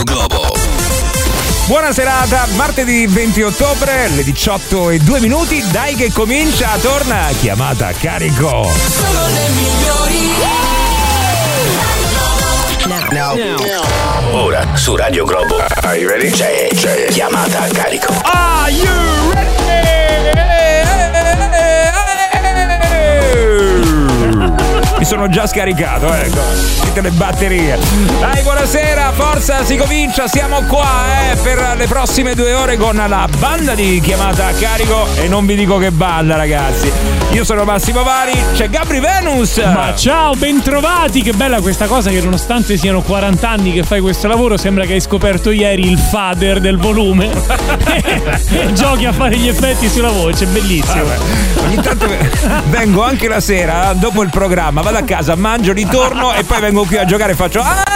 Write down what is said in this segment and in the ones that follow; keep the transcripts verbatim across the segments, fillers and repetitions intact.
Globo. Buona serata, martedì venti ottobre, le diciotto e due minuti, dai che comincia, torna chiamata a carico. Sono le migliori. Now. Now. Ora su Radio Globo. Are you ready? C'è, c'è chiamata a carico. Are you ready? Mi sono già scaricato, ecco, tutte le batterie. Dai, buonasera, forza, si comincia, siamo qua eh, per le prossime due ore con la banda di chiamata a carico. E non vi dico che banda, ragazzi. Io sono Massimo Vari, c'è Gabri Venus. Ma ciao, bentrovati, che bella questa cosa che nonostante siano quaranta anni che fai questo lavoro, sembra che hai scoperto ieri il fader del volume e giochi a fare gli effetti sulla voce, bellissimo. Vabbè, ogni tanto vengo anche la sera, dopo il programma, vado a casa, mangio, ritorno e poi vengo qui a giocare e faccio ah!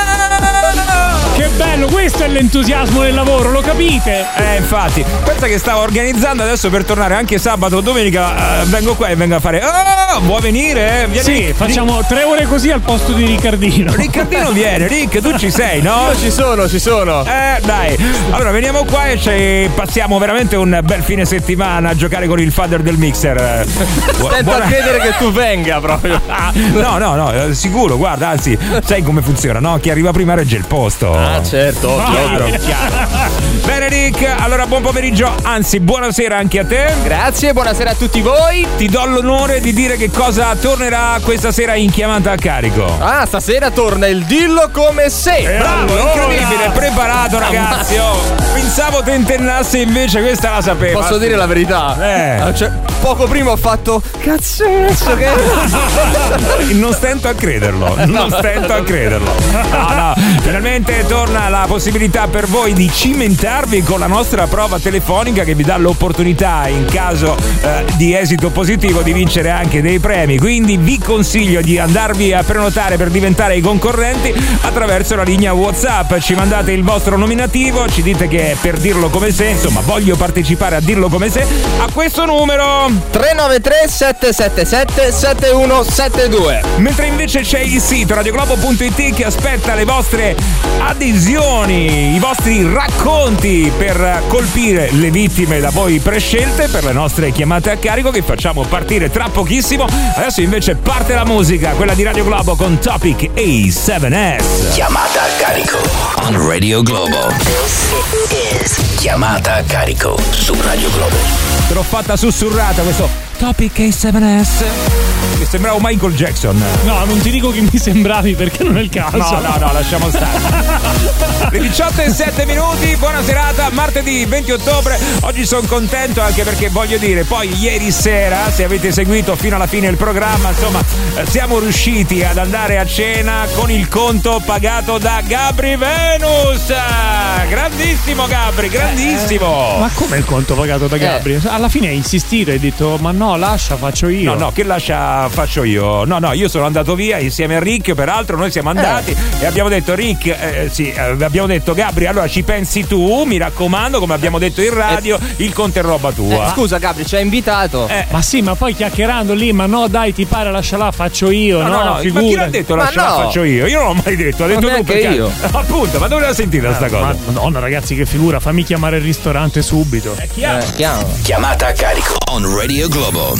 Che bello, questo è l'entusiasmo del lavoro, lo capite? Eh, infatti, pensa che stavo organizzando adesso per tornare anche sabato o domenica, eh, vengo qua e vengo a fare oh, vuoi venire? Vieni. Sì, facciamo tre ore così al posto di Riccardino. Riccardino viene, Rick, tu ci sei, no? Io ci sono, ci sono. Eh, dai. Allora, veniamo qua e ci passiamo veramente un bel fine settimana a giocare con il fader del mixer. Stento Buona... a credere che tu venga proprio. No, no, no, sicuro, guarda, anzi, sai come funziona, no? Chi arriva prima regge il posto. Ah, certo, chiaro, chiaro. Bene, Rick, allora buon pomeriggio, anzi, buonasera anche a te. Grazie, buonasera a tutti voi. Ti do l'onore di dire che cosa tornerà questa sera in chiamata a carico. Ah, stasera torna il Dillo come se. Bravo, allora. Incredibile, preparato, ragazzi. Oh, pensavo tentennasse, invece questa la sapevo. Posso dire la verità? Eh. Cioè, poco prima ho fatto cazzo che non stento a crederlo, non stento a crederlo. No, no, finalmente torna la possibilità per voi di cimentarvi con la nostra prova telefonica che vi dà l'opportunità, in caso eh, di esito positivo, di vincere anche dei premi. Quindi vi consiglio di andarvi a prenotare per diventare i concorrenti attraverso la linea WhatsApp. Ci mandate il vostro nominativo, ci dite che è per dirlo come se, insomma, voglio partecipare a dirlo come se, a questo numero tre nove tre sette sette sette sette uno sette due. Mentre invece c'è il sito radioglobo punto it che aspetta le vostre adesioni, i vostri racconti per colpire le vittime da voi prescelte per le nostre chiamate a carico che facciamo partire tra pochissimo. Adesso invece parte la musica, quella di Radio Globo con Topic A sette S. Chiamata a carico on Radio Globo. This is chiamata a carico su Radio Globo. Te l'ho fatta sussurrata questo Topic A sette S. Che sembrava Michael Jackson. No, non ti dico che mi sembravi perché non è il caso. No, no, no, lasciamo stare. Le diciotto e sette minuti, buona serata, martedì venti ottobre. Oggi sono contento anche perché voglio dire, poi ieri sera, se avete seguito fino alla fine il programma, insomma, siamo riusciti ad andare a cena con il conto pagato da Gabri Venus. Grandissimo Gabri, grandissimo. Eh, ma come il conto pagato da Gabri? Eh. Alla fine hai insistito, hai detto ma no, lascia, faccio io. No, no, che lascia faccio io. No, no, io sono andato via insieme a Rick, peraltro noi siamo andati eh. e abbiamo detto Rick, eh, sì, eh, abbiamo detto Gabri, allora ci pensi tu, mi raccomando, come abbiamo detto in radio, eh. il conto è roba tua. Eh, scusa Gabri, ci hai invitato. Eh. Ma sì, ma poi chiacchierando lì, ma no, dai, ti pare, lasciala, faccio io. No, no, no, no ma chi l'ha detto lasciala, no. faccio io? Io non l'ho mai detto, ha detto tu perché io. Appunto, ma dove l'ha sentita eh, sta cosa? Madonna, ragazzi, che figura, fammi chiamare il ristorante subito. È chiaro. Eh, chiaro. Chiamata a carico on Radio Globo.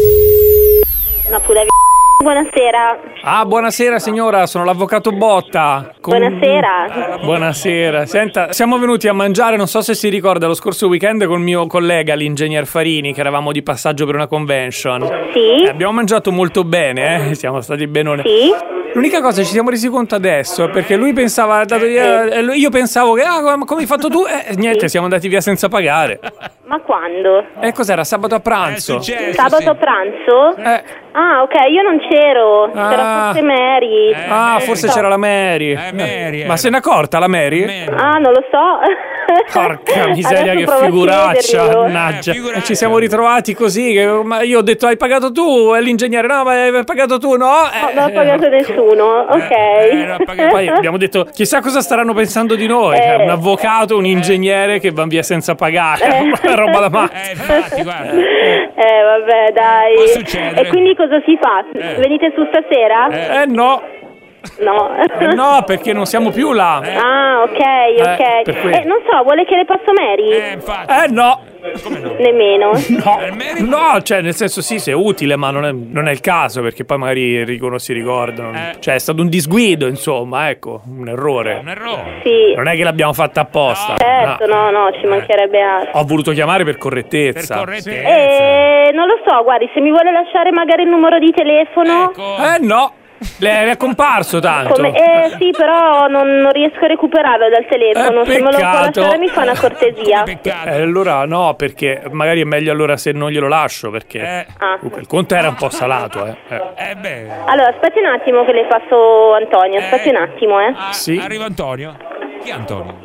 Una pura v***. Buonasera. Ah, buonasera signora, sono l'avvocato Botta. Con... Buonasera. Buonasera. Senta, siamo venuti a mangiare, non so se si ricorda, lo scorso weekend col mio collega, l'ingegner Farini, che eravamo di passaggio per una convention. Sì. Eh, abbiamo mangiato molto bene, eh? Siamo stati benone. Sì. L'unica cosa ci siamo resi conto adesso, perché lui pensava, dato, eh, io pensavo che, ah, come hai fatto tu? E eh, niente, sì. Siamo andati via senza pagare. Ma quando? E eh, cos'era? Sabato a pranzo. Successo, Sabato sì. a pranzo? Eh. Ah, ok, io non c'ero. Ah. C'era forse Mary. Eh, ah, Mary. forse c'era la Mary. Eh, Mary Ma eh. se n'è accorta la Mary? Mary. Ah, non lo so. Porca miseria, Adesso che provo a figuraccia. chiederglielo. Mannaggia. Eh, figuraccia. E ci siamo ritrovati così. Che, ma io ho detto, hai pagato tu? E l'ingegnere, no, ma hai pagato tu? No, No, eh, non ho pagato nessuno. Ok. eh, non ha pagato. Poi abbiamo detto, chissà cosa staranno pensando di noi. Eh. Cioè, un avvocato, un ingegnere che van via senza pagare. Eh. Roba da matti. Eh, infatti, guarda. Eh, vabbè, dai. Può succedere. E quindi cosa si fa? Eh. Venite su stasera? Eh no. No. Eh, no, perché non siamo più là. Ah, ok, Eh, ok. per quello. Eh, non so, vuole che le passo Mary? Eh, infatti. Eh no. Come no? Nemmeno. No, Eh, Mary- no, cioè nel senso sì, se è utile, ma non è, non è il caso, perché poi magari Enrico non si ricordano. Eh. Cioè è stato un disguido, insomma, ecco, un errore. Un errore. Sì. Non è che l'abbiamo fatta apposta. Certo, no, no, ci mancherebbe altro. Ho voluto chiamare per Per correttezza. correttezza. Eh, non lo so, guardi, se mi vuole lasciare magari il numero di telefono. Ecco. Eh no, le è comparso tanto. Come- eh sì, però non, non riesco a recuperarlo dal telefono. Eh, Se me lo può peccato. lasciare mi fa una cortesia. Peccato. Eh, allora no, perché magari è meglio allora se non glielo lascio, perché Eh. Ah. comunque il conto era un po' salato, eh. Eh. Eh beh. Allora, aspetti un attimo che le passo Antonio, aspetti un attimo, eh. Ah, Sì. Arriva Antonio. Chi è Antonio?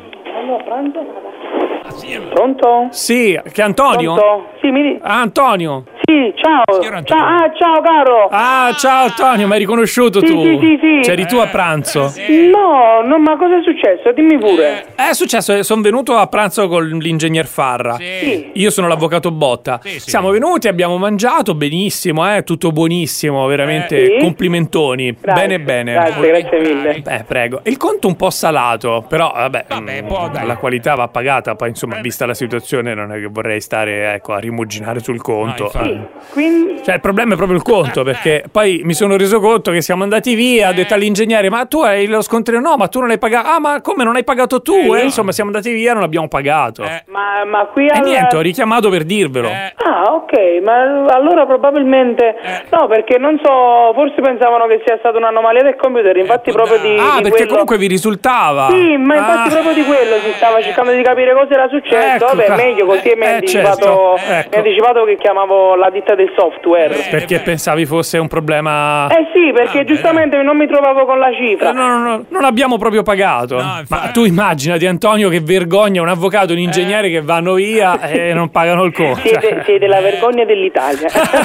Pronto? Sì, che Antonio? Pronto? Sì, mi di- Ah, Antonio. Sì, ciao. Signor Antonio. Ciao, ah, ciao caro. Ah, ciao Antonio, mi hai riconosciuto Sì, tu? sì, sì, sì. C'eri tu a pranzo? No, no, ma cosa è successo? Dimmi pure. Eh, È successo, sono venuto a pranzo con l'ingegner Farra. Sì. Io sono l'avvocato Botta. Sì, sì. Siamo venuti, abbiamo mangiato benissimo, eh, tutto buonissimo, veramente Eh, sì? complimentoni. Grazie, Bene, bene. Grazie, grazie mille. Eh, prego. Il conto un po' salato, però vabbè, Vabbè, mm, può, dai. la qualità va pagata. Poi insomma, vista la situazione, non è che vorrei stare ecco, a rimuginare sul conto. No, infatti. Quindi, Cioè, il problema è proprio il conto, perché poi mi sono reso conto che siamo andati via, ho detto all'ingegnere, ma tu hai lo scontrino? No, ma tu non hai pagato. Ah, ma come non hai pagato tu? Eh, insomma, siamo andati via, non abbiamo pagato. Eh. ma, ma qui E al... niente, ho richiamato per dirvelo. Eh. Ah, ok, ma allora probabilmente... Eh. No, perché non so, forse pensavano che sia stata un'anomalia del computer, infatti può proprio darsi. di, Ah, di perché quello... comunque vi risultava. Sì, ma infatti Ah. proprio di quello si stava cercando di capire cosa era successo. Ecco Vabbè, qua. meglio così Eh, mi ha eh, anticipato, certo. Ecco. mi ha anticipato che chiamavo la ditta del software. Eh. Perché pensavi fosse un problema. Eh sì, perché giustamente non mi trovavo con la cifra. Eh, No, no, no, non abbiamo proprio pagato. No, infatti. Ma tu immaginati, Antonio, che vergogna un avvocato e un ingegnere che vanno via e non pagano il conto. Siete, siete la vergogna dell'Italia.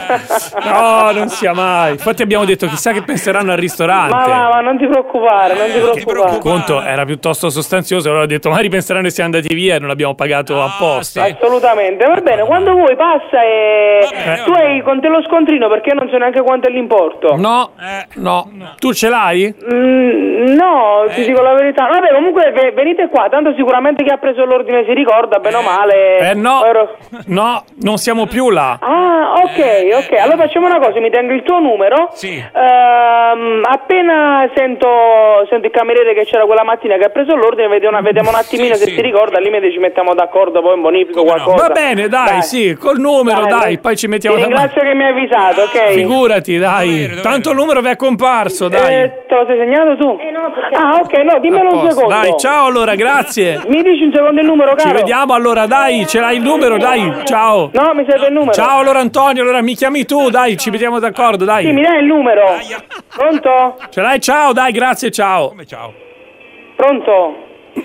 No, non sia mai. Infatti abbiamo detto chissà che penseranno al ristorante. Ma va, ma non ti preoccupare, non ti preoccupare. Il conto era piuttosto sostanzioso, allora ho detto magari penseranno che siamo andati via e non abbiamo pagato apposta. sì. Assolutamente, va bene, quando vuoi passa e bene, tu va hai con te lo scontrino perché io non so neanche quanto è l'importo. No, Eh. no, tu ce l'hai? Mm, no, ti dico la verità. Vabbè, comunque ve- venite qua, tanto sicuramente chi ha preso l'ordine si ricorda, bene o male. Eh no, Ero- no, non siamo più là. Ah, ok, ok. Allora facciamo una cosa, mi tengo il tuo numero. Sì. Ehm, appena sento, sento il cameriere che c'era quella mattina che ha preso l'ordine, vediamo, vediamo un attimino Sì, se sì. si ricorda, al limite ci mettiamo d'accordo, poi in bonifico Come no? qualcosa. Va bene, dai, sì, col numero, dai, poi ci mettiamo Ti ringrazio che mi hai avvisato, ok? Figurati, dai. Dov'era, dov'era? Tanto il numero vi è comparso, dai. Eh, te lo sei segnato tu? Eh no, perché... Ah, ok, no, dimmelo A un posto. secondo. Dai, ciao allora, grazie. Mi dici un secondo il numero, Ci caro? vediamo allora, dai, ce l'hai il numero, dai, ciao. No, mi serve il numero. Ciao allora Antonio, allora mi chiami tu, dai, ci mettiamo d'accordo, Sì, mi dai. dai il numero? Pronto? Ce l'hai, ciao, dai, grazie, ciao. Come ciao? Pronto?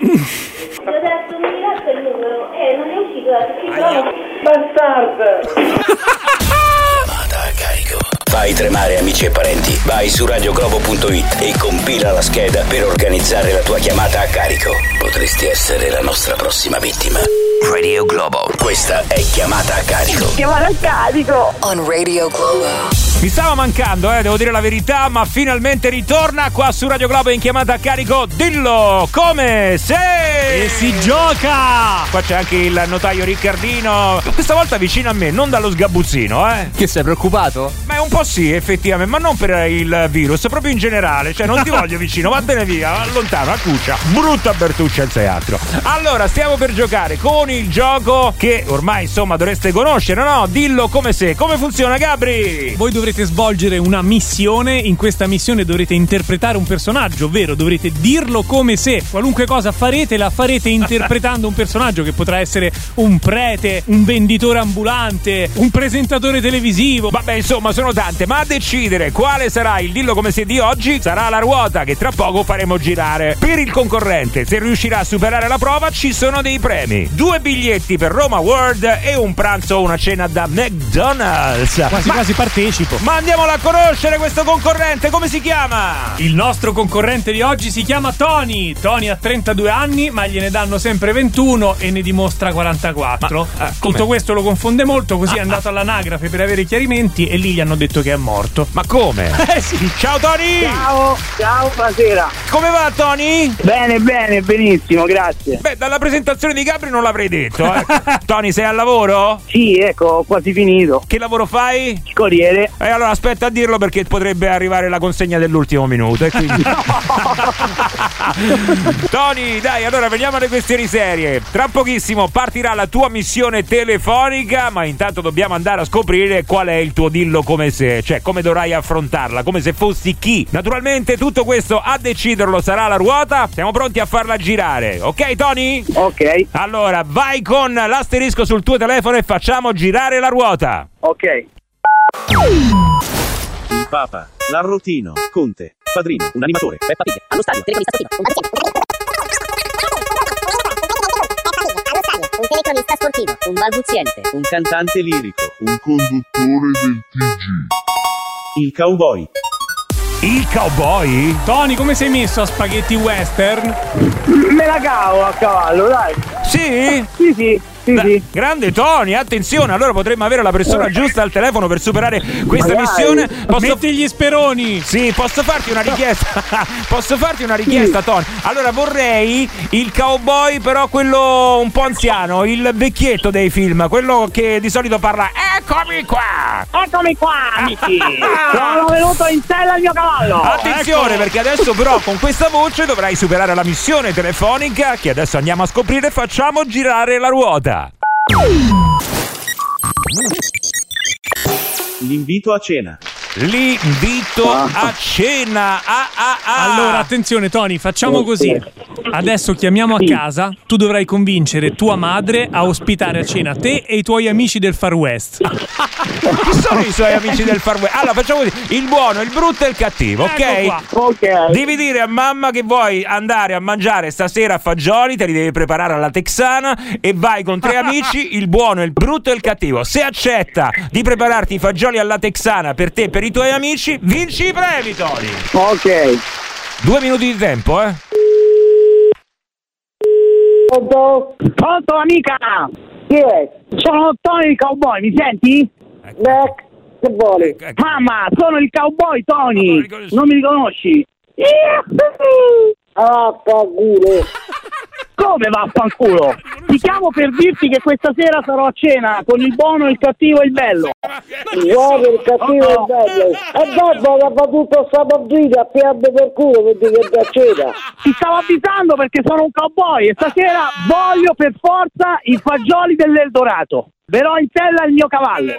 Adesso mi lascia il numero. Eh, non è uscito da Bastard! Chiamata a carico. Fai tremare amici e parenti. Vai su radioglobo punto it e compila la scheda per organizzare la tua chiamata a carico. Potresti essere la nostra prossima vittima. Radio Globo. Questa è Chiamata a carico. Chiamare a carico! On Radio Globo. Mi stava mancando, eh, devo dire la verità, ma finalmente ritorna qua su Radio Globo in chiamata a carico. Dillo come sei! E si gioca! Qua c'è anche il notaio Riccardino. Questa volta vicino a me, non dallo sgabuzzino, eh. Che sei preoccupato? Ma è un po' sì, effettivamente, ma non per il virus, proprio in generale. Cioè, non ti voglio vicino, vattene via, lontano, a cuccia. Brutta Bertuccia, il sei altro. Allora, stiamo per giocare con il gioco che ormai, insomma, dovreste conoscere, no? Dillo come se. Come funziona, Gabri? Voi dovrete svolgere una missione, in questa missione dovrete interpretare un personaggio, ovvero dovrete dirlo come se. Qualunque cosa farete, la farete interpretando un personaggio che potrà essere un prete, un venditore ambulante, un presentatore televisivo. Vabbè, insomma, sono tante, ma a decidere quale sarà il dillo come se di oggi sarà la ruota che tra poco faremo girare. Per il concorrente, se riuscirà a superare la prova, ci sono dei premi. Due biglietti per Roma World e un pranzo o una cena da McDonald's. Quasi ma, quasi partecipo. ma andiamolo a conoscere questo concorrente, come si chiama? Il nostro concorrente di oggi si chiama Tony. Tony ha trentadue anni, ma gliene danno sempre ventuno e ne dimostra quarantaquattro. Ma, eh, Tutto come? questo lo confonde molto, così è andato all'anagrafe per avere chiarimenti e lì gli hanno hanno detto che è morto. Ma come? Eh sì. Ciao Tony! Ciao, ciao, buonasera. Come va Tony? Bene, bene, benissimo, grazie. Beh, dalla presentazione di Gabri non l'avrei detto, eh. Tony, sei al lavoro? Sì, ecco, ho quasi finito. Che lavoro fai? Corriere. E eh, allora aspetta a dirlo perché potrebbe arrivare la consegna dell'ultimo minuto e quindi... Tony, dai, allora veniamo alle questioni serie. Tra pochissimo partirà la tua missione telefonica, ma intanto dobbiamo andare a scoprire qual è il tuo dillo come se, cioè come dovrai affrontarla, come se fossi chi. Naturalmente tutto questo a deciderlo sarà la ruota. Siamo pronti a farla girare, ok Tony? Ok. Allora vai con l'asterisco sul tuo telefono e facciamo girare la ruota. Ok. Il Papa, l'Arrotino, Conte, Padrino, un animatore, Peppa Pig, allo stadio, telecronista sportivo, un telecronista sportivo, un balbuziente, un cantante lirico, un conduttore del T G, il cowboy. Il cowboy? Tony, come sei messo a spaghetti western? Me la cavo a cavallo, dai. Sì? Sì, sì. Sì, Da- sì. Grande Tony, attenzione, allora potremmo avere la persona giusta al telefono per superare questa Magari. missione. Posso... Metti gli speroni! Sì, posso farti una richiesta? Posso farti una richiesta, Tony? Allora vorrei il cowboy, però quello un po' anziano, il vecchietto dei film, quello che di solito parla. Eccomi qua! Eccomi qua, amici. Sono venuto in sella al mio cavallo. Attenzione, perché adesso però con questa voce dovrai superare la missione telefonica che adesso andiamo a scoprire. Facciamo girare la ruota. L'invito a cena. L'invito a cena. Ah, ah, ah. Allora, attenzione Tony, facciamo così. Adesso chiamiamo a casa, tu dovrai convincere tua madre a ospitare a cena te e i tuoi amici del Far West. Chi sono i suoi amici del Far West? Allora facciamo così: il buono, il brutto e il cattivo, ok? Ecco qua. Ok. Devi dire a mamma che vuoi andare a mangiare stasera fagioli, te li devi preparare alla texana e vai con tre amici, il buono, il brutto e il cattivo. Se accetta di prepararti i fagioli alla texana per te e per i tuoi amici, vinci i premi, Tony. Ok. Due minuti di tempo, eh? Pronto? Pronto, amica? Chi è? Sono Tony il cowboy, mi senti? Beh, che vuole? Ecco, ecco. Mamma, sono il cowboy Ma non Tony. mi riconosci? Non mi riconosci? Ah, fanculo. Come vaffanculo? Ti chiamo per dirti che questa sera sarò a cena con il buono, il cattivo e il bello. Il buono, il cattivo e il bello. E dopo che fa tutto sta partita a piarde per culo per dire che a cena. Ti stavo avvisando perché sono un cowboy e stasera voglio per forza i fagioli dell'Eldorato. Verrò in sella il mio cavallo.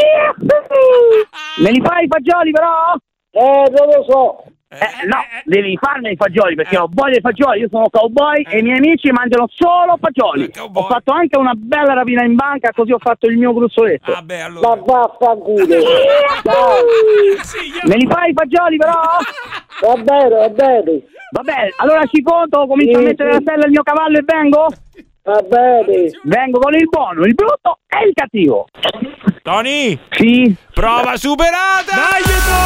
Me li fai i fagioli però? Eh, non lo so. Eh, no, devi farne i fagioli perché ho voglia di fagioli. Io sono cowboy e i miei amici mangiano solo fagioli. Eh, cowboy. Ho fatto anche una bella rapina in banca, così ho fatto il mio gruzzoletto. Vabbè, Ma allora. vaffanculo. Dai, Me li fai i fagioli però? va bene, va bene. Va bene, allora ci conto, comincio Sì, a mettere sì. la sella al mio cavallo e vengo? Va bene. Vengo con il buono, il brutto e il cattivo. Tony, Sì. prova superata! Dai,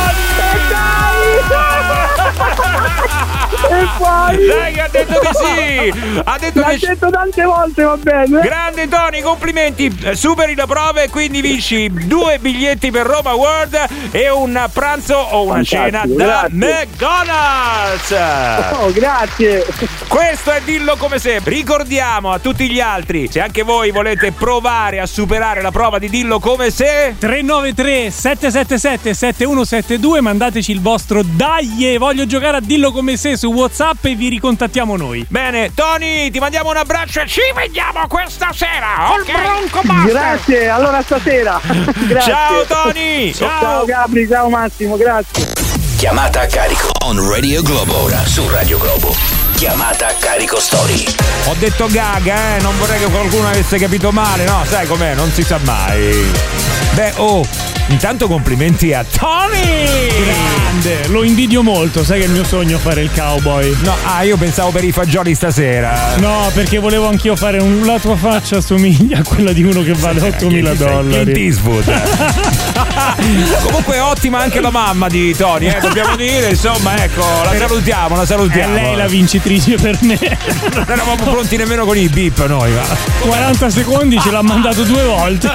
E poi? Dai, ha detto di sì! Ha detto L'ha che... detto tante volte, va bene. Grande Tony, complimenti! Eh, Superi la prova e quindi vinci due biglietti per Roma World e un pranzo o una Fantastico, cena da grazie. McDonald's! Oh, grazie. Questo è Dillo come se. Ricordiamo a tutti gli altri, se anche voi volete provare a superare la prova di Dillo come se, tre nove tre sette sette sette sette uno sette due, mandateci il vostro dai, voglio giocare a Dillo come se su WhatsApp e vi ricontattiamo noi. bene, Tony, ti mandiamo un abbraccio e ci vediamo questa sera, ok? Grazie, allora stasera. Grazie. Ciao Tony! Ciao Gabri, ciao Massimo, grazie. Chiamata a carico on Radio Globo. Ora su Radio Globo. Chiamata a carico story. Ho detto gaga, eh, non vorrei che qualcuno avesse capito male, no? Sai com'è, non si sa mai. Beh, oh, intanto complimenti a Tony! Grande, lo invidio molto, sai che è il mio sogno fare il cowboy. No, ah, io pensavo per i fagioli stasera. No, perché volevo anch'io fare un... La tua faccia somiglia a quella di uno che vale ottomila Clint dollari. Eastwood. Comunque ottima anche la mamma di Tony, eh, dobbiamo dire, insomma, ecco, la salutiamo, la salutiamo. È lei la vincitrice per me. Non eravamo pronti nemmeno con i beep noi. Ma. quaranta secondi ce l'ha mandato due volte.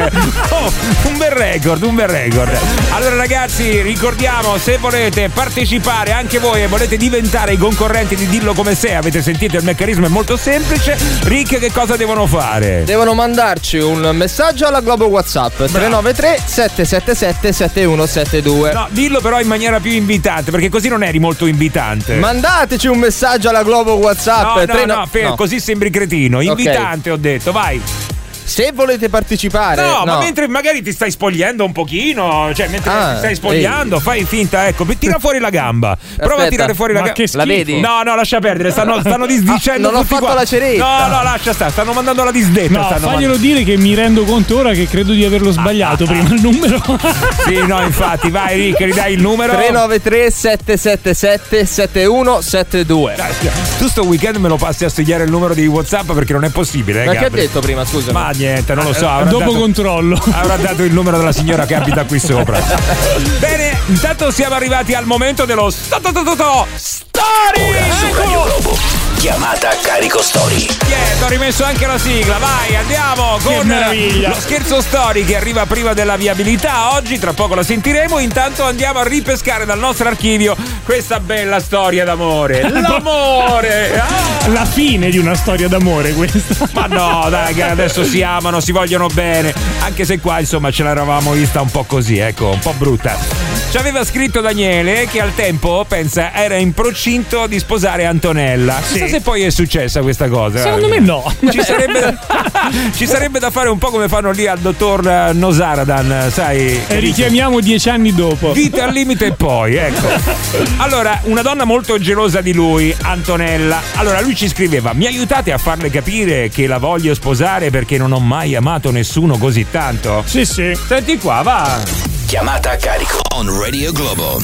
Oh, un bel record, un bel record. Allora ragazzi, ricordiamo, se volete partecipare anche voi e volete diventare i concorrenti di Dillo Come Sei, avete sentito, il meccanismo è molto semplice. Rick, che cosa devono fare? Devono mandarci un messaggio alla Globo WhatsApp tre nove tre sette sette sette sette uno sette due. No, dillo però in maniera più invitante, perché così non eri molto invitante. Mandateci un messaggio alla Globo WhatsApp. No, no, tre no, no, Fe, no. così sembri cretino. Invitante, okay. Ho detto, vai. Se volete partecipare. No, no, ma mentre magari ti stai spogliando un pochino, cioè mentre ah, ti stai spogliando, ehi. Fai finta, ecco, tira fuori la gamba. Prova Aspetta, a tirare fuori la gamba. La vedi? No, no, lascia perdere, stanno, stanno disdicendo. Ah, non ho tutti fatto qua. la ceretta. No, no, lascia stare, stanno mandando la disdetta. No, stanno faglielo mand- dire che mi rendo conto ora che credo di averlo sbagliato ah, prima ah, il numero. Sì, no, infatti, vai Rick, ridai il numero. tre nove tre sette sette sette sette uno sette due. Tu sto weekend me lo passi a studiare il numero di WhatsApp perché non è possibile. Ma eh, che ha detto prima, scusa? Ma niente, non lo so. Dopo dato... controllo. Avrà dato il numero della signora che abita qui sopra. Bene, intanto siamo arrivati al momento dello sto-to-to-to-to Story! Ecco! Chiamata a carico Story. Yeah, ti ho rimesso anche la sigla, vai, andiamo che con meraviglia. Lo scherzo Story che arriva prima della viabilità. Oggi, tra poco la sentiremo. Intanto andiamo a ripescare dal nostro archivio questa bella storia d'amore. L'amore! Ah! La fine di una storia d'amore questa. Ma no, dai, che adesso si amano, si vogliono bene. Anche se qua, insomma, ce l'eravamo vista un po' così, ecco, un po' brutta. Ci aveva scritto Daniele che al tempo, pensa, era in procinto di sposare Antonella. Sì. Chissà se poi è successa questa cosa. Secondo me no. Ci sarebbe, ci sarebbe da fare un po' come fanno lì al dottor Nosaradan, sai? E richiamiamo dieci anni dopo. Vita al limite e poi, ecco. Allora, una donna molto gelosa di lui, Antonella. Allora, lui ci scriveva: mi aiutate a farle capire che la voglio sposare perché non ho mai amato nessuno così tanto? Sì, sì. Senti qua, va. Chiamata a carico on Radio Globo.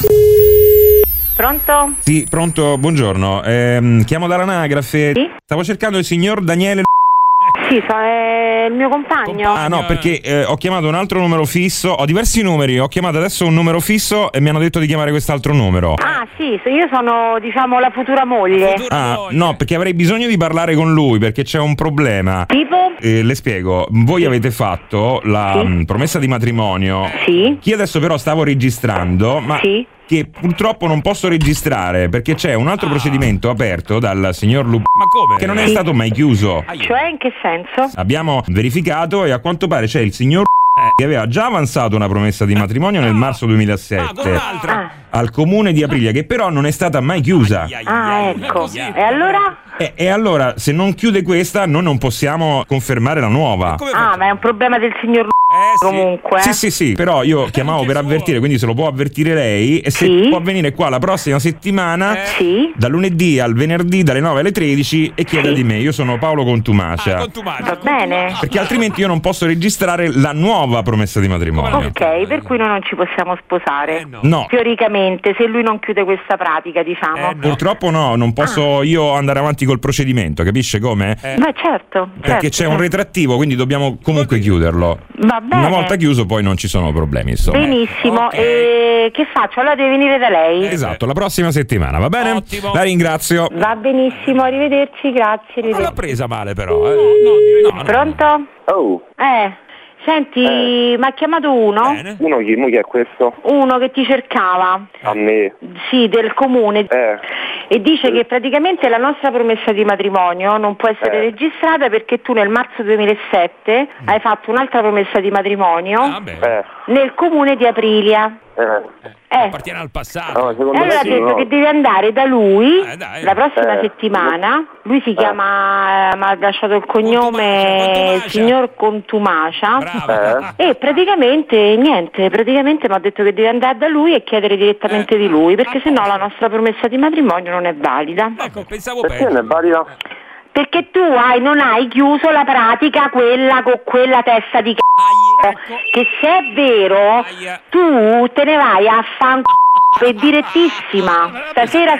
Pronto? Sì, pronto, buongiorno. Ehm, chiamo dall'anagrafe. Sì? Stavo cercando il signor Daniele. Sì, so, è il mio compagno. Ah no, perché eh, ho chiamato un altro numero fisso, ho diversi numeri, ho chiamato adesso un numero fisso e mi hanno detto di chiamare quest'altro numero. Ah sì, io sono, diciamo, la futura moglie. Ah, no, perché avrei bisogno di parlare con lui perché c'è un problema. Tipo? Eh, le spiego, voi avete fatto la Sì. mh, promessa di matrimonio. Sì. Che adesso però stavo registrando, ma Sì. che purtroppo non posso registrare perché c'è un altro procedimento aperto dal signor Lub... Ma come? Che non è Sì. stato mai chiuso. Cioè, in che senso? Abbiamo verificato e a quanto pare c'è il signor che aveva già avanzato una promessa di matrimonio nel marzo duemilasette Ah, al comune di Aprilia, che però non è stata mai chiusa. ah ecco. E allora? E, e allora, se non chiude questa, noi non possiamo confermare la nuova. Ah, ma è un problema del signor Eh, sì. comunque. Sì, sì, sì, però io chiamavo per avvertire, quindi se lo può avvertire lei e se Sì. può venire qua la prossima settimana, Sì. da lunedì al venerdì dalle nove alle tredici e chieda Sì. di me. Io sono Paolo Contumacia. Ah, contumacia. Va bene. Perché altrimenti io non posso registrare la nuova promessa di matrimonio. Ok, per cui noi non ci possiamo sposare. Eh, no. No, Teoricamente, se lui non chiude questa pratica, diciamo. Eh, no. purtroppo no, non posso io andare avanti col procedimento, capisce come? Ma certo. Perché certo, c'è un certo. retrattivo, quindi dobbiamo comunque chiuderlo. Va bene. Una volta chiuso poi non ci sono problemi, insomma. Benissimo. Ok. E che faccio? Allora deve venire da lei. Esatto, la prossima settimana, va bene? Ottimo. La ringrazio. Va benissimo, arrivederci, grazie. Non l'ha Arrivederci. presa male però, eh. No, no, no. Pronto? Oh, Eh, senti, mi ha chiamato uno, Bene. uno chi, mo chi è questo? uno che ti cercava, A me. sì, del comune, Eh, e dice che praticamente la nostra promessa di matrimonio non può essere Eh. registrata perché tu nel marzo duemilasette hai fatto un'altra promessa di matrimonio Ah, beh. eh, nel comune di Aprilia. eh. Eh. Appartiene al passato. No, E secondo allora me ha sì, detto no. che devi andare da lui Eh, dai. la prossima Eh. settimana. Lui si chiama, eh, mi ha lasciato il cognome, Contumacia, il signor Contumacia. Brava. E praticamente niente, praticamente mi ha detto che devi andare da lui e chiedere direttamente di lui, perché sennò la nostra promessa di matrimonio non è valida. Ecco, pensavo Perché non peggio. è valida? Perché tu hai, non hai chiuso la pratica quella con quella testa di c***o, che se è vero Aia. tu te ne vai a fan è direttissima stasera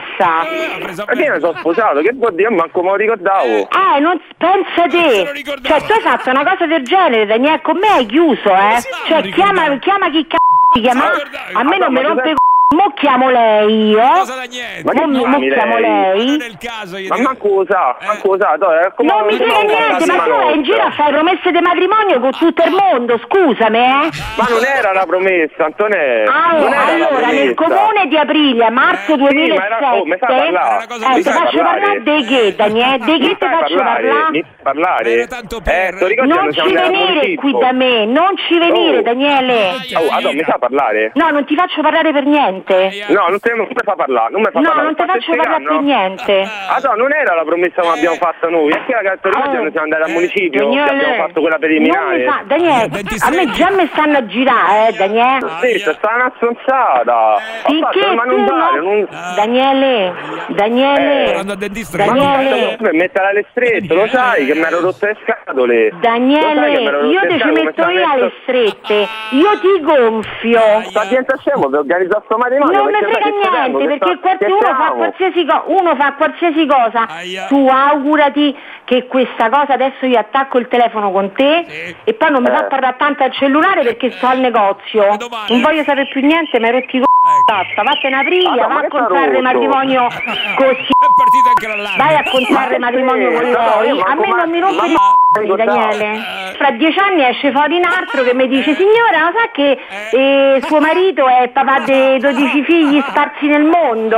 stessa. Ma che ne sono sposato? Che vuol dire? Manco me lo ricordavo. Eh, non pensa se lo te. ricordava. Cioè tu hai fatto una cosa del genere, Daniele, con me hai chiuso, eh. si Cioè non chiama, ricordava? chiama chi c***o ti chiama. ricordavi? A me non mi Ma tu rompe sei- c***o Mo chiamo lei io. Cosa da niente? Ma che Mo, mo chiami chiamo lei? lei. Nel caso io Ma manco lo sa, manco lo sa, dai, come Non mi frega niente, ma tu vai in giro a fare promesse di matrimonio con tutto il mondo, scusami, eh? Ma non era la promessa, Antonella. Ah, non era la allora, nel promessa. comune di aprile, marzo Sì, ma duemilasette, era- oh, mi fai parlare? eh, Mi ti fai faccio parlare? parlare di che, Daniele? Di che Mi ti fai faccio parlare? parlare? Mi fai parlare? Era tanto per- Eh, ti ricordi Non quando siamo ci andati al venire municipio? qui da me, non ci venire, Oh. Daniele. Oh, allora, mi fa parlare? No, non ti faccio parlare per niente. No, non, te, non mi fa parlare, non mi fa No, parlare. non ti State faccio parlare per spiegando? niente. Ah no, non era la promessa che abbiamo fatto noi, è che la ti ricordi quando siamo andati al municipio? Che Daniele, abbiamo fatto quella non mi preliminare. fa, Daniele, a me già mi stanno a girare, eh, Daniele. Sì, sta una stronzata. Ho Finché fatto, ma tu non vale, no- non... Daniele, Daniele, Quando al dentista Daniele, Per mettere alle strette, lo sai che mi ero rotto le scatole. Daniele, Lo sai che mi ero io rotto le ti ci scatole, metto come io sta alle messo- strette, io ti gonfio. Sta diventando scemo per organizzare sto matrimonio. Non mi perché sai frega che ci niente, tengo, che perché sta- qualche- che uno fa siamo. qualsiasi cosa, uno fa qualsiasi cosa. Tu augurati che questa cosa adesso io attacco il telefono con te e poi non mi fa Eh. parlare tanto al cellulare perché sto al negozio. Non voglio sapere più niente, mi hai rotti i co***o. Basta, vattene a Priglia, Ah, no, ma va a che sta contrarre rotto? matrimonio così. È partito anche l'allarme. Vai a contrarre matrimonio con lei. A me non mi rompe i c***o, Daniele. Fra dieci anni esce fuori un altro che mi dice: signora, ma sa che eh, suo marito è papà di dodici figli sparsi nel mondo?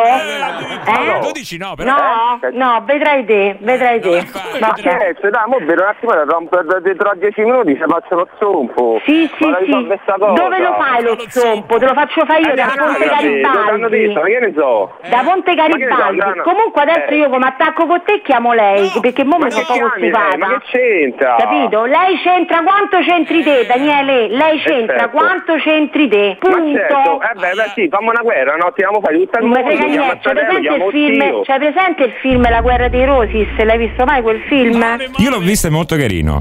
Eh? dodici no, però. No, no, vedrai te, vedrai te. Ma Vabbè. che è? Dai, mo vedo un attimo, rompo tra dieci minuti ci faccio lo zompo. Sì, sì, Ma la sì. risolve sta cosa. Dove lo fai lo zompo? Te lo faccio fare io Eh, da no, Ponte no, sì, lo hanno detto, ma Garibaldi. che ne so? Da Ponte Ma che ne so, Garibaldi. Adriana? Comunque adesso Eh. io come attacco con te chiamo lei, perché mo Ma mi sono che un po' chiami lei? stupata. Ma che c'entra? Capito? Lei c'entra quanto c'entri te, Daniele? Lei c'entra certo. quanto c'entri te. Ma Punto. certo, eh beh, beh sì, fammo una guerra, no? Tiriamo fuori tutta il Non mi mondo, frega chiamo niente, c'è fratello, presente chiamo il film? zio. C'è presente il film La guerra dei Rosis? L'hai visto mai quel film? Io l'ho visto, è molto carino.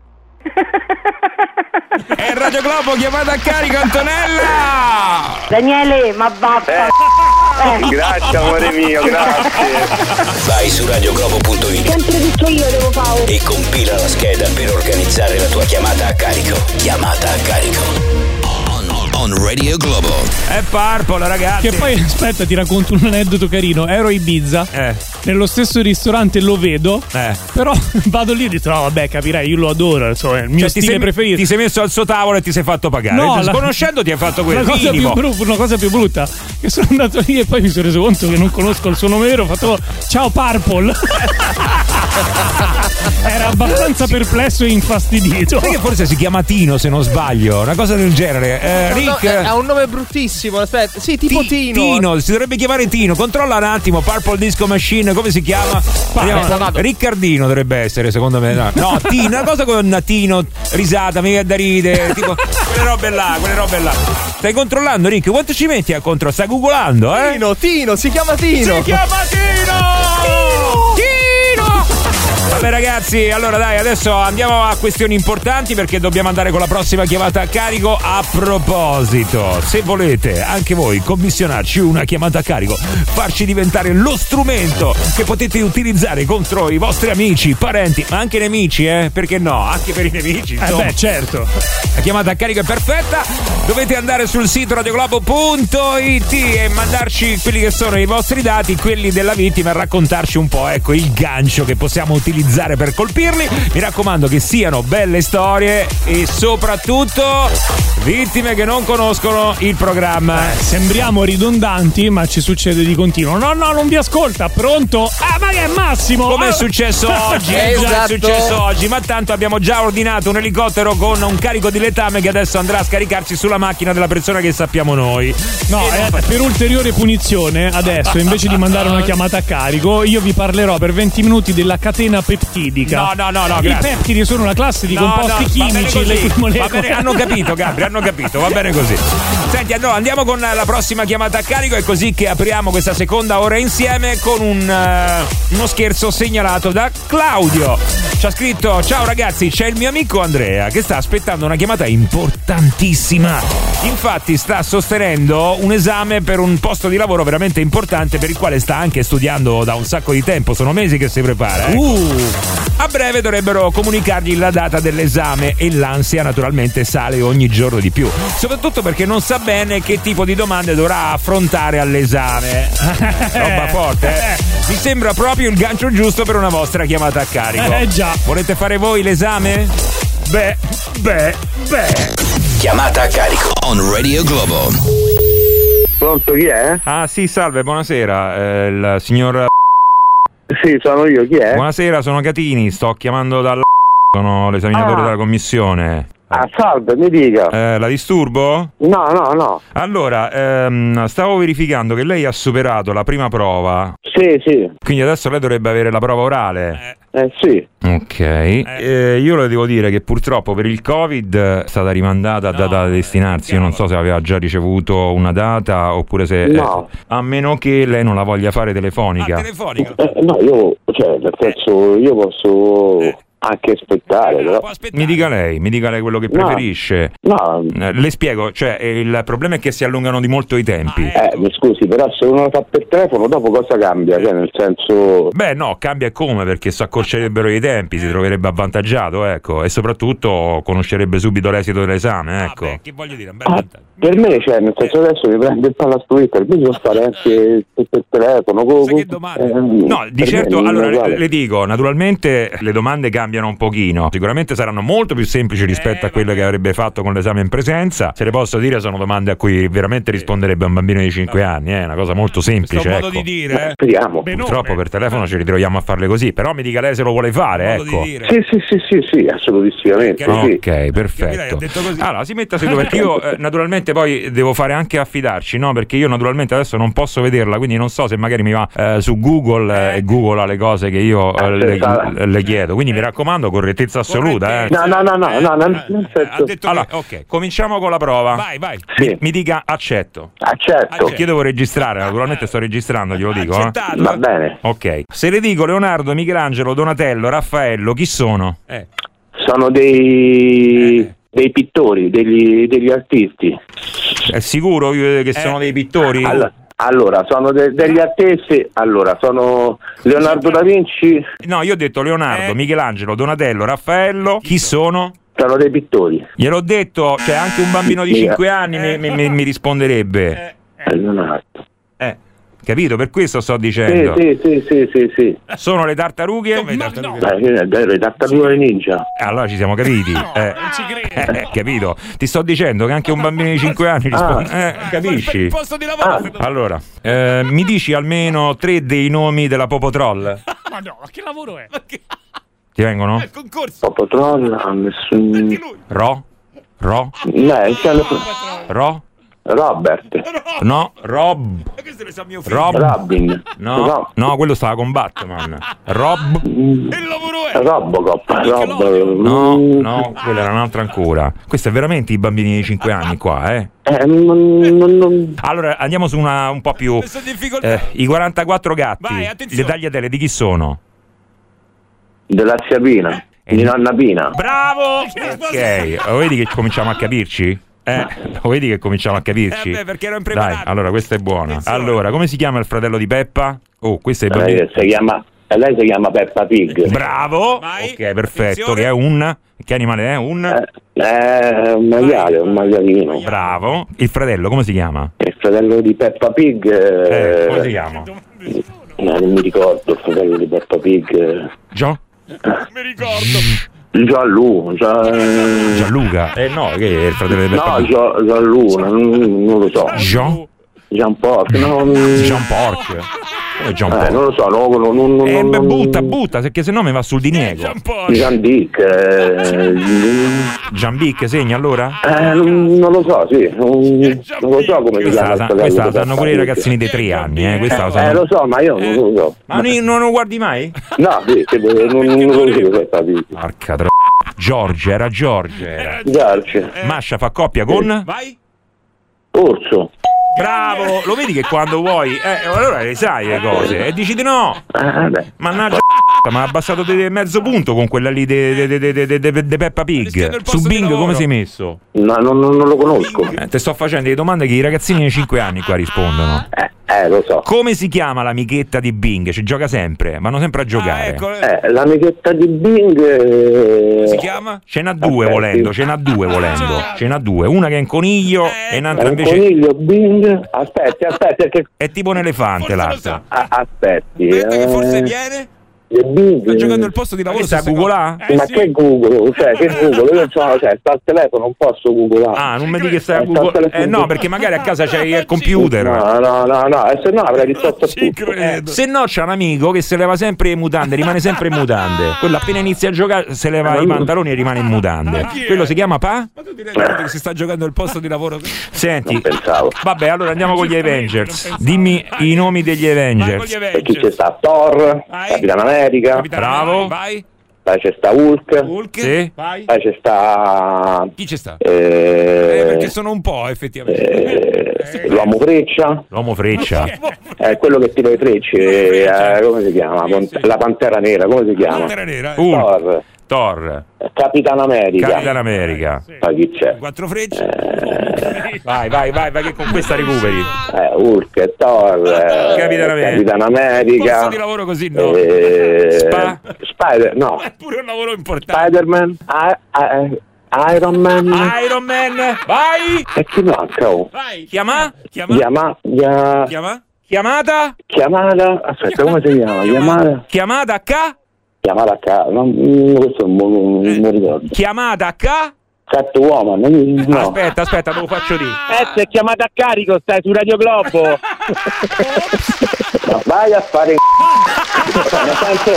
È Radio Globo, chiamata a carico, Antonella! Daniele, ma vaffa. Eh, grazie amore mio, grazie. Vai su radio globo punto it Sempre tutto io devo fare. e compila la scheda per organizzare la tua chiamata a carico. Chiamata a carico. On, on Radio Globo. È Purple, ragazzi. Che poi, aspetta, ti racconto un aneddoto carino. Ero a Ibiza, Eh. nello stesso ristorante lo vedo, Eh. però vado lì e dico, no vabbè, capirai, io lo adoro, insomma, è il mio Cioè, ti, stile sei, preferito. ti sei messo al suo tavolo e ti sei fatto pagare. No, la- Sconoscendo ti hai fatto La quello. cosa, più minimo. brutta, una cosa più brutta, che sono andato lì e poi mi sono reso conto che non conosco il suo nome vero, ho fatto ciao Purple. Era abbastanza perplesso e infastidito. Sai che forse si chiama Tino, se non sbaglio, una cosa del genere. Eh, No, Rick. è- ha un nome bruttissimo, aspetta. Sì, tipo Ti- Tino. Tino, si dovrebbe chiamare Tino. Controlla un attimo, Purple Disco Machine, come si chiama? Vediamo. provato. Riccardino dovrebbe essere, secondo me. No, no, Tino, una cosa con Tino, risata, mi viene da ridere, tipo quelle robe là, quelle robe là. Stai controllando, Rick? Quanto ci metti a controllo? Stai googolando, eh? Tino, Tino, si chiama Tino. Si chiama Tino! Tino! Vabbè ragazzi, allora dai, adesso andiamo a questioni importanti perché dobbiamo andare con la prossima chiamata a carico. A proposito, se volete anche voi commissionarci una chiamata a carico, farci diventare lo strumento che potete utilizzare contro i vostri amici, parenti, ma anche nemici, eh? Perché no? Anche per i nemici, Eh insomma. beh, certo. La chiamata a carico è perfetta. Dovete andare sul sito radio globo punto it e mandarci quelli che sono i vostri dati, quelli della vittima, e raccontarci un po', ecco, il gancio che possiamo utilizzare per colpirli. Mi raccomando che siano belle storie e soprattutto vittime che non conoscono il programma. Sembriamo ridondanti, ma ci succede di continuo. No, no, non vi ascolta. Pronto? Ah, ma che è Massimo? Come è Ah. successo oggi? Esatto. Come è successo oggi? Ma tanto abbiamo già ordinato un elicottero con un carico di letame che adesso andrà a scaricarsi sulla macchina della persona che sappiamo noi. No, E eh, non- per ulteriore punizione, adesso invece di mandare una chiamata a carico, io vi parlerò per venti minuti della catena peptidica. No, no, no, no, I grazie. peptidi sono una classe di No, composti no, va bene chimici, così. le cui Va molecole. bene, hanno capito, Gabri, hanno capito, va bene così. Senti, allora andiamo con la prossima chiamata a carico. È così che apriamo questa seconda ora insieme con un, eh, uno scherzo segnalato da Claudio. Ci ha scritto: ciao ragazzi, c'è il mio amico Andrea che sta aspettando una chiamata importantissima. Infatti sta sostenendo un esame per un posto di lavoro veramente importante, per il quale sta anche studiando da un sacco di tempo. Sono mesi che si prepara. eh. Uh. A breve dovrebbero comunicargli la data dell'esame e l'ansia naturalmente sale ogni giorno di più, soprattutto perché non sa bene che tipo di domande dovrà affrontare all'esame. Roba forte, eh? Mi sembra proprio il gancio giusto per una vostra chiamata a carico. Eh già. Volete fare voi l'esame? Beh, beh, beh. Chiamata a carico on Radio Globo. Pronto, chi è? Ah sì, salve, buonasera. Eh, il signor... Sì, sono io, chi è? Buonasera, sono Catini, sto chiamando dal... Sono l'esaminatore Ah. della commissione. Ah, salve, mi dica. Eh, la disturbo? No, no, no. Allora, ehm, stavo verificando che lei ha superato la prima prova. Sì, sì. Quindi adesso lei dovrebbe avere la prova orale. Eh, sì. Ok. Eh, io le devo dire che purtroppo per il Covid è stata rimandata a data da destinarsi. Io non so se aveva già ricevuto una data oppure se... No. eh, a meno che lei non la voglia fare telefonica. telefonica. Eh, no, io, cioè, nel senso, io posso anche aspettare, però. Mi dica lei, mi dica lei quello che No. preferisce. No. Eh, le spiego, cioè eh, il problema è che si allungano di molto i tempi. Eh, mi scusi, però se uno lo fa per telefono, dopo cosa cambia? Cioè, nel senso... Beh no, cambia come, perché si accorcerebbero i tempi, si troverebbe avvantaggiato, ecco, e soprattutto conoscerebbe subito l'esito dell'esame, ecco. Vabbè, che voglio dire, un bel Ah, per me, cioè, nel senso adesso mi prende il palla Twitter, quindi devo fare anche per telefono. Co- Sai che co- domande? eh, No, di per certo, me è allora uguale. le, le dico, naturalmente le domande cambiano un pochino, sicuramente saranno molto più semplici rispetto Eh, a quelle vabbè. che avrebbe fatto con l'esame in presenza. Se le posso dire, sono domande a cui veramente risponderebbe un bambino di cinque anni, è una cosa molto Questo semplice, modo ecco. di dire, eh? Speriamo. Benone. Purtroppo per telefono ci ritroviamo a farle così, però mi dica lei se lo vuole fare, Modo ecco. di dire. Sì, sì, sì, sì, sì, assolutissimamente. Ok. Sì. Ok, Che lei perfetto. ha detto così. Allora, si metta seduto perché io eh, naturalmente poi devo fare anche a fidarci, no? Perché io naturalmente adesso non posso vederla, quindi non so se magari mi va eh, su Google eh, e Google ha le cose che io eh, le, le chiedo. Quindi mi raccomando, correttezza assoluta, eh. No, no, no, no, no, nel, nel Ha senso... detto Allora, che... Ok. cominciamo con la prova. Vai, vai. Sì, Mi dica accetto. accetto. Perché io devo registrare, naturalmente sto registrando, glielo dico, eh. Accettato. Va bene. Ok. Se le dico Leonardo, Michelangelo, Donatello, Raffaello, chi sono? Eh. Sono dei... dei pittori, degli, degli artisti. È sicuro eh, che sono dei pittori? All- allora, sono de- degli artisti. Allora, sono Leonardo da Vinci, No, io ho detto Leonardo, Eh. Michelangelo, Donatello, Raffaello, chi sono? sono dei pittori. Gliel'ho detto, cioè anche un bambino di Mica. cinque anni mi, mi- mi- mi risponderebbe. Eh, Leonardo. Eh, capito? Per questo sto Sì, dicendo. sì, sì, sì, sì, sì. Sono le tartarughe? Come tartarughe? Dai, che è vero, i tartarughe ninja. Allora ci siamo capiti. eh. Non ci credo. Eh, capito? Ti sto dicendo che anche un bambino di cinque anni risponde. Eh, Per capisci? il posto di lavoro. Allora, eh, mi dici almeno tre dei nomi della Popotroll? Ma no, ma che lavoro è? Ma che... Ti vengono? Il concorso. Popotroll, ha nessun... Di lui. Ro? Ro? No, il cielo- Ro? Robert. No, Rob. Ma questo ne sa mio figlio. Rob. Robin. No, Rob- no, quello stava con Batman. Rob. Mm, E il lavoro è. Robocop. Rob... No, mm, no, quella era un'altra ancora. Questo è veramente i bambini di cinque anni qua, eh. Eh, non, non, non... Allora, andiamo su una un po' più... Messo in difficoltà. eh, I quarantaquattro gatti. Vai, attenzione. Le tagliatelle di chi sono? Della zia Pina. Eh. Di nonna Pina. Bravo! Ok, lo vedi che cominciamo a capirci? Eh, lo vedi che cominciamo a capirci? Eh beh, perché ero impreparato. Dai, allora questa è buona. Attenzione. Allora, come si chiama il fratello di Peppa? Oh, questo è il Lei bambino. si chiama, lei si chiama Peppa Pig. Bravo! Vai. Ok, perfetto. Attenzione. Che è un... Che animale è? Un... Eh, è un maiale, un maialino. Bravo. Il fratello, come si chiama? Il fratello di Peppa Pig. Eh, Eh, come si chiama? eh, non mi ricordo il fratello di Peppa Pig. Gio? Mi ricordo. Gianlu, Gian... Gianluca? Eh no, che è il fratello di Peppa No, Pig. Gian- Gianlu, non, non lo so. Jean? Jean Pork, no, Jean Pork. Come John eh, Pork? non lo so, no, non, non, non, Eh, beh, non- butta, butta, perché se no mi va sul diniego. Jean Dick, eh, Gian Bic, segna allora? eh, non, non lo so, sì, non, non lo so come si Questa chiama la, il sa- fratello questa la di sanno Peppa pure i Pig. ragazzini dei tre anni, eh? Questa la Eh, sanno... lo so, ma io non lo so. Ma non, non lo guardi mai? No, sì, sì, non, non lo dico questa sì. Porca tro... Giorgio, era Giorgio. Era. Giorgio, Mascia fa coppia con... Vai. Orso. Bravo! Lo vedi che quando vuoi... Eh, allora le sai le cose. E dici di no! Eh, beh. Mannaggia ma ha abbassato di mezzo punto con quella lì de, de, de, de, de, de, de Peppa Rischiando Pig. il posto Su di Bing lavoro. come sei messo? No, non, non lo conosco. Eh, te sto facendo delle domande che i ragazzini di cinque anni qua rispondono. Eh, Eh, lo so. Come si chiama l'amichetta di Bing? Ci gioca sempre, vanno sempre a giocare. Ah, ecco. Eh, l'amichetta di Bing. Come Eh... si chiama? Ce n'ha due Aspetti. volendo, ce n'ha due volendo. Ce n'ha due, una che è un coniglio e È un'altra un invece coniglio Bing. Aspetti, aspetti, perché. è tipo un elefante Forse lo l'altra. Ah, aspetti. Aspetta che forse eh, viene. il Bing. Sta giocando il posto di lavoro. Questa è stesse Google cose. A? Eh, Ma sì. che Google? Cioè, che Google? Io sono, cioè, sto al telefono, non posso googlare. Ah, non mi dici che stai a Eh, sta Google. al telefono. Eh no, perché magari a casa c'hai il No, computer. no, no, no, e se no avrei risposto a Ci tutto. credo. Se no c'è un amico che se leva sempre in mutande, rimane sempre in mutande. Quello appena inizia a giocare se leva i pantaloni e rimane in mutande. chi è? Quello si chiama Pa? Ma tu ti rendi conto che si sta giocando il posto di lavoro? Senti, Non pensavo. vabbè, allora andiamo con gli Avengers. Non pensavo. Dimmi i nomi degli Vai con gli Avengers. E chi c'è Avengers. sta? Thor, Vai. Capitano America, Capitano, Bravo. Vai. poi c'è sta Hulk, Hulk. Sì. Vai. poi c'è sta Chi c'è sta? Eh, eh, perché sono un po' effettivamente. eh, l'uomo freccia, L'uomo freccia. è quello che tira le frecce, eh, come si chiama? Sì, sì. La Pantera Nera, come si chiama? Pantera nera. eh. Uh. Thor, Thor. Capitano America, Capitano America. poi chi c'è? Quattro frecce. Vai, vai, vai, vai che con questa recuperi. Eh, Hulk, Thor, eh, Capitano America. Capitano America, Posto di lavoro così no. eh, Spa? Spider, no, È pure un lavoro importante. Spider-Man, I- I- Iron Man, Iron Man. Vai. e chi manca? Oh? Vai. Chiama? Chiama. Chiama, chia- Chiama. Chiamata? chiamata, aspetta, come si chiama? Chiamata, Chiamata a K? chiamata a casa, non, mm, questo non, non, non mi ricordo. Chiamata a K? Catwoman, no. Aspetta, aspetta, te lo faccio dire. Eh, è chiamata a carico, stai su Radio Globo. Ma vai a fare nel senso,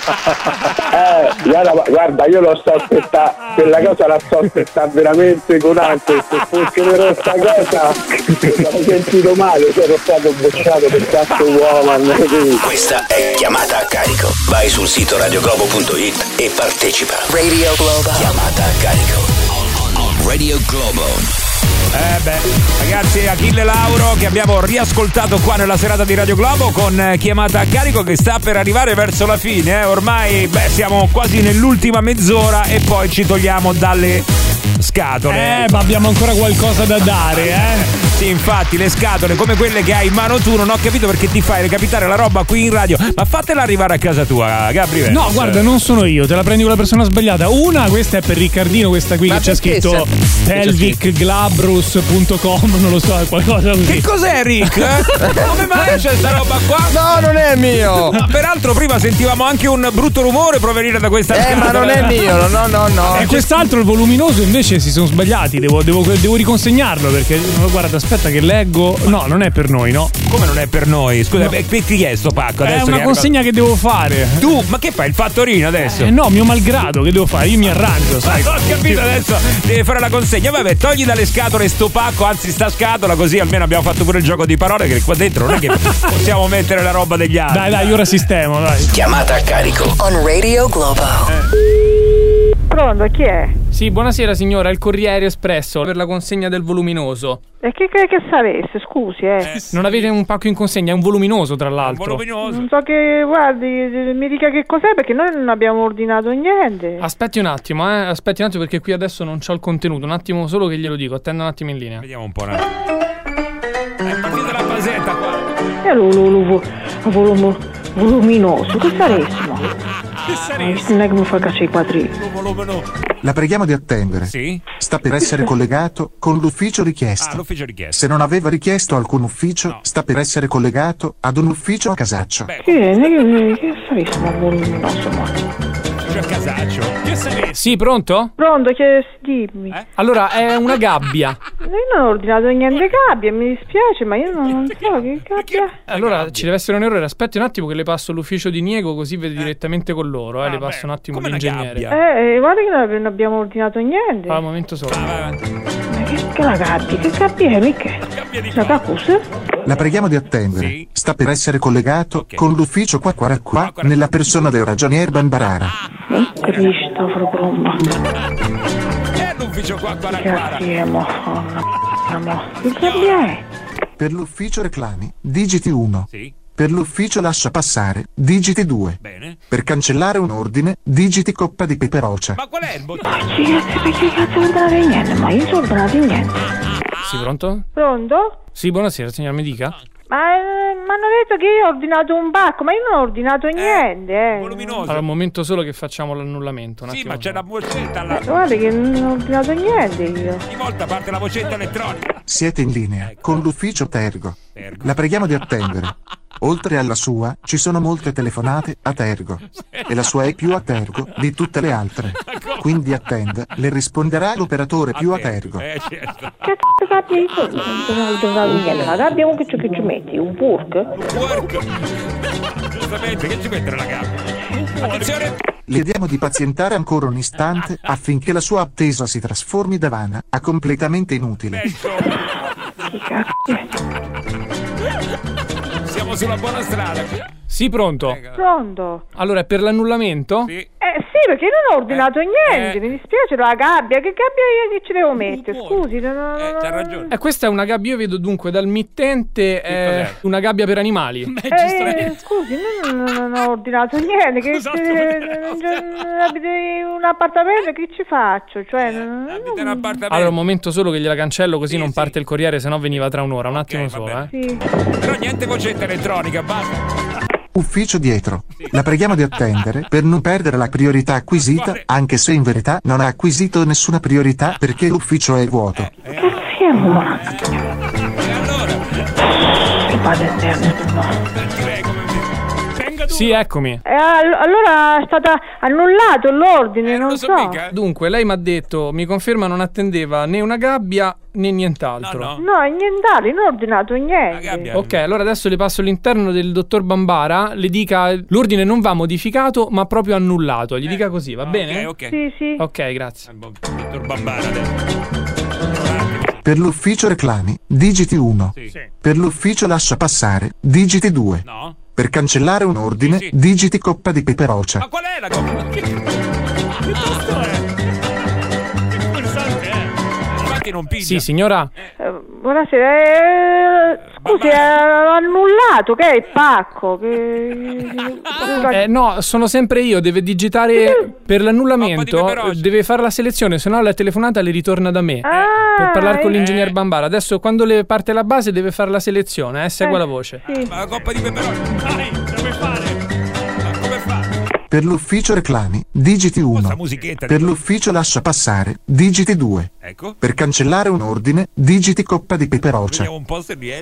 eh, guarda, guarda, io lo sto aspettando, quella cosa la sto aspettando veramente con ansia, se fosse vero sta cosa mi sono sentito male, sono stato bocciato per Catwoman. Questa è Chiamata a carico. Vai sul sito radioglobo punto it e partecipa. Radio Globo. Chiamata a carico. Radio Globo. Eh beh, ragazzi, Achille Lauro che abbiamo riascoltato qua nella serata di Radio Globo con eh, Chiamata a carico che sta per arrivare verso la fine, eh. Ormai beh, siamo quasi nell'ultima mezz'ora e poi ci togliamo dalle scatole. Eh, ma abbiamo ancora qualcosa da dare, eh? Sì, infatti, le scatole come quelle che hai in mano tu, non ho capito perché ti fai recapitare la roba qui in radio, ma fatela arrivare a casa tua, Gabriele. No, guarda, non sono io, te la prendi con la persona sbagliata. Una, questa è per Riccardino, questa qui Ma che c'è perché scritto se- pelvic glabrus punto com, non lo so, è qualcosa così. Che cos'è, Rick? Come mai c'è sta roba qua? No, non è mio. Ma peraltro prima sentivamo anche un brutto rumore provenire da questa Eh, ma non è mio, no, no, no. E quest'altro, il voluminoso, invece si sono sbagliati. Devo, devo, devo riconsegnarlo perché. Guarda, aspetta che leggo. No, non è per noi, no? Come non è per noi? Scusa, No. per chi è sto pacco? È Adesso una che consegna che devo fare. Tu, ma che fai? Il fattorino adesso? Eh no, mio malgrado, che devo fare? Io mi arrangio, sai. Ho capito, adesso devi fare la consegna. Vabbè, togli dalle scatole sto pacco, anzi sta scatola, così almeno abbiamo fatto pure il gioco di parole, che qua dentro non è che possiamo mettere la roba degli altri. Dai, dai, io ora sistemo, dai. Chiamata a carico. On Radio Globo. Pronto, chi è? Sì, buonasera signora, il Corriere Espresso per la consegna del voluminoso. E che che, che sareste? Scusi, eh. Non avete un pacco in consegna, è un voluminoso tra l'altro. Non so che, guardi, mi dica che cos'è perché noi non abbiamo ordinato niente. Aspetti un attimo, eh, aspetti un attimo perché qui adesso non c'ho il contenuto, un attimo solo che glielo dico, attenda un attimo in linea. Vediamo un po'. Un attimo. È partita la basetta qua. E lo, lo, lo, volumo, voluminoso, che saressimo? Che saresti? Non è che mi fa cacciare i quadrini. La preghiamo di attendere. Sì? Sta per essere collegato con l'ufficio richiesto. Ah, l'ufficio richiesto. Se non aveva richiesto alcun ufficio, sta per essere collegato ad un ufficio a casaccio. Beh, Che, che, che saressimo voluminoso, ma? a casaccio. Che saresti? Sì, pronto? Pronto, che dimmi. Eh? Allora, è una gabbia. Io non ho ordinato niente gabbia, mi dispiace, ma io non, non so che gabbia. Allora, ci deve essere un errore, aspetti un attimo che le passo l'ufficio di Niego così vede direttamente con loro, eh, Ah, le passo beh, un attimo come una l'ingegnere. gabbia. Eh, guarda che non abbiamo ordinato niente. Al momento solo. Ma che, che la gabbia? Che gabbia è, mica? La capusa? La preghiamo di attendere. Sì. Sta per essere collegato Ok. con l'ufficio qua qua qua Qua, qua, nella persona del ragionier Bambarara. Cristoforo Colombo. È l'ufficio qua, qua, Che qua. gabbia, mo, mo. Che gabbia è? Per l'ufficio reclami, digiti uno. Sì, Per l'ufficio lascia passare, digiti due. bene. Per cancellare un ordine, digiti coppa di peperocia. Ma qual è il bottone? Sì, che perché cazzo ordinare niente? Ma io sono ordinato niente. Sì, pronto? Pronto? Sì, buonasera, signor, mi dica. Ma mi hanno detto che io ho ordinato un pacco, ma io non ho ordinato niente. Eh. Allora, un momento solo che facciamo l'annullamento. Un Sì, attimo ma c'è solo. la vocetta là. Eh, guarda che non ho ordinato niente io. Ogni volta parte la vocetta elettronica. Siete in linea con l'ufficio Tergo. La preghiamo di attendere. Oltre alla sua, ci sono molte telefonate a Tergo. E la sua è più a Tergo di tutte le altre. Quindi attenda, le risponderà l'operatore più a Tergo. Eh, certo. Che cazzo gabbia io? Non ho ordinato niente. La gabbia con che ci, che ci metti? Un pork? Work. Giustamente, che ci mette nella gabbia? Attenzione. Le chiediamo di pazientare ancora un istante affinché la sua attesa si trasformi da vana a completamente inutile. Siamo sulla buona strada. Sì, pronto? Pronto? Allora, è per l'annullamento? Sì. Eh sì, perché io non ho ordinato niente, eh. mi dispiace, la gabbia, che gabbia io che ci devo mettere? Scusi, non, non, Eh, c'ha ragione. Eh, questa è una gabbia, io vedo dunque dal mittente è una gabbia per animali. Eh, scusi, io non, non ho ordinato niente, che Esatto. eh, non c'è- abiti un appartamento, che ci faccio? Cioè, non, Abita in appartamento. Allora, un momento solo che gliela cancello così non parte il corriere, sennò veniva tra un'ora. Un attimo va solo, eh. Sì. Però niente vocetta elettronica, basta. Ufficio dietro. La preghiamo di attendere per non perdere la priorità acquisita, anche se in verità non ha acquisito nessuna priorità perché l'ufficio è vuoto. Siamo Sì, eccomi. Eh, all- allora è stato annullato l'ordine, non so. Dunque, lei mi ha detto, mi conferma non attendeva né una gabbia né nient'altro. No, nient'altro, non ho ordinato niente. Ok, allora adesso le passo all'interno del dottor Bambara, le dica l'ordine non va modificato ma proprio annullato, gli dica così, va bene? ok. Sì, sì. Ok, grazie. Dottor Bambara adesso. Per l'ufficio reclami, digiti uno. Per l'ufficio lascia passare, digiti due. No. Per cancellare un ordine, digiti coppa di peperocia. Ma qual è la coppa? Che, che tasto è? Che pulsante è? Infatti non piglia. Sì, signora. Eh, buonasera, eh, scusi, è annullato, che è il pacco? Che... Eh, no, sono sempre io, deve digitare per l'annullamento, deve fare la selezione, se no la telefonata le ritorna da me. Per parlare con l'ingegner Bambara. Adesso quando le parte la base deve fare la selezione, eh, segua la voce. Ma la coppa di peperoni. Dai, dove fare? Ma come fa? Per l'ufficio reclami, digiti uno. musichetta Per l'ufficio lascia passare, digiti due. Ecco. Per cancellare un ordine, digiti coppa di peperocia. Vediamo un po' se riesce.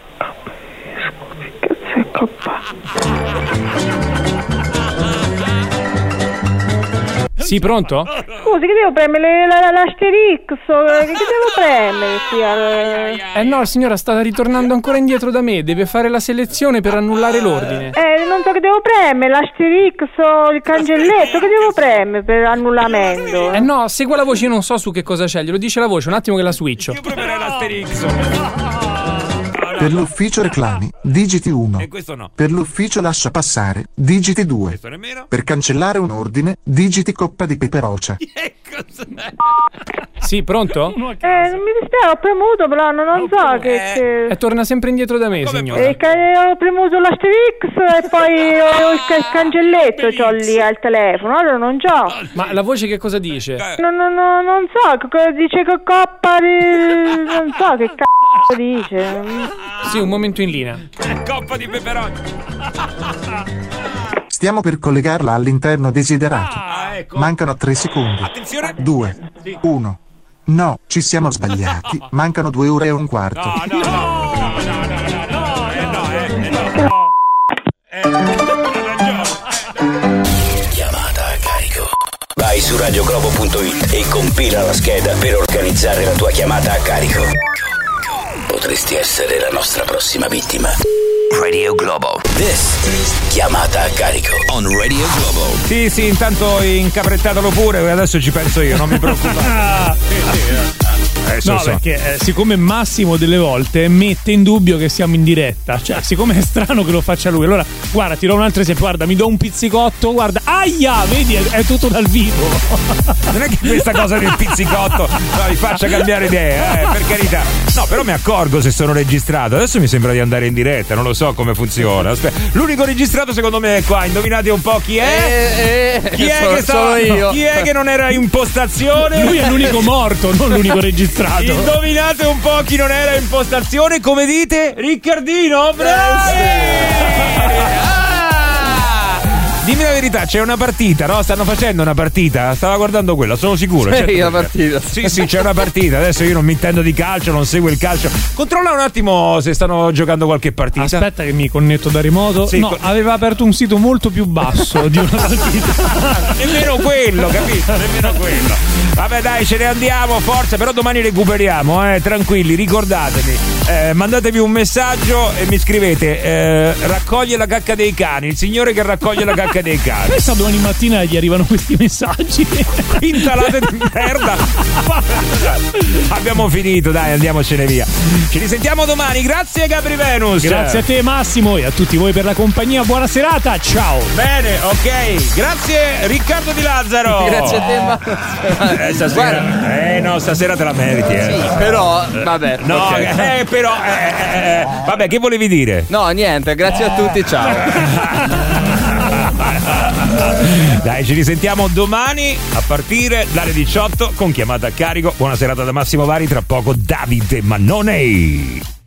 Sì, pronto? Scusi, che devo premere la- la- l'asterix? Che devo premere? Sì, eh, Eh no, signora, sta ritornando ancora indietro da me, deve fare la selezione per annullare l'ordine. eh, non so che devo premere, l'asterix o il cancelletto, che devo premere per annullamento? Eh no, segua la voce, io non so su che cosa scegliere, lo dice la voce, un attimo che la switcho. Premerei l'asterix. Per l'ufficio reclami, digiti uno. E questo no. Per l'ufficio lascia passare, digiti due. Questo nemmeno. Per cancellare un ordine, digiti coppa di peperocia. Sì, pronto? Eh, non mi dispiace, ho premuto, però non, non so che... che... E torna sempre indietro da me, signora. Eh, che ho premuto l'asterix e poi ho il, ca- il cancelletto c'ho lì al telefono, allora non c'ho. Ma la voce che cosa dice? Non, non, non, non so, che cosa dice che coppa di... non so che cazzo dice. Sì, un momento in linea. Coppa di peperoni. Stiamo per collegarla all'interno desiderato. Mancano tre secondi. Attenzione. Due. Uno. No, ci siamo sbagliati. Mancano due ore e un quarto. Chiamata a carico. Vai su radioglobo punto it e compila la scheda per organizzare la tua chiamata a carico. Potresti essere la nostra prossima vittima. Radio Globo. This is Chiamata a carico on Radio Globo. Sì, sì, intanto incaprettatelo pure, adesso ci penso io, non mi preoccupate. Sì, sì, no, so. perché eh, siccome Massimo delle volte mette in dubbio che siamo in diretta, cioè siccome è strano che lo faccia lui, allora guarda, ti do un altro esempio, guarda, mi do un pizzicotto, guarda, aia, vedi, è, è tutto dal vivo. Non è che questa cosa del pizzicotto no, mi faccia cambiare idea, eh, per carità. No, però mi accorgo se sono registrato, adesso mi sembra di andare in diretta, non lo so come funziona. Aspetta. L'unico registrato secondo me è qua, indovinate un po' chi è? Eh, eh, chi è sono, che stava, sono io. Chi è che non era in postazione? Lui è l'unico morto, non l'unico registrato. dimostrato. Indovinate un po' chi non era in postazione, come dite? Riccardino, bravi! Dimmi la verità, c'è una partita, no? Stanno facendo una partita? Stava guardando quella, sono sicuro. Sì, certo una che- partita. Sì, sì, c'è una partita. Adesso io non mi intendo di calcio, non seguo il calcio. Controlla un attimo se stanno giocando qualche partita. Aspetta che mi connetto da remoto. Sì, no, con- aveva aperto un sito molto più basso di una partita. Nemmeno quello, capito? Nemmeno quello. Vabbè, dai, ce ne andiamo, forza, però domani recuperiamo, eh, tranquilli, ricordatevi. Eh, mandatevi un messaggio e mi scrivete eh, raccoglie la cacca dei cani, il signore che raccoglie la cacca dei cani. Pensa domani mattina gli arrivano questi messaggi. Intalate di merda. Abbiamo finito, dai, andiamocene via. Ci risentiamo domani, grazie Gabri Venus. Grazie a te Massimo e a tutti voi per la compagnia. Buona serata, ciao. Bene, ok, grazie Riccardo Di Lazzaro. Grazie a te, ma... Eh, stasera, eh no, stasera te la meriti, eh. Sì, però, vabbè. No, ok. eh, però, eh, eh, vabbè, che volevi dire? No, niente, grazie a tutti, ciao. Dai, ci risentiamo domani a partire dalle diciotto con chiamata a carico. Buona serata da Massimo Vari, tra poco Davide Mannone.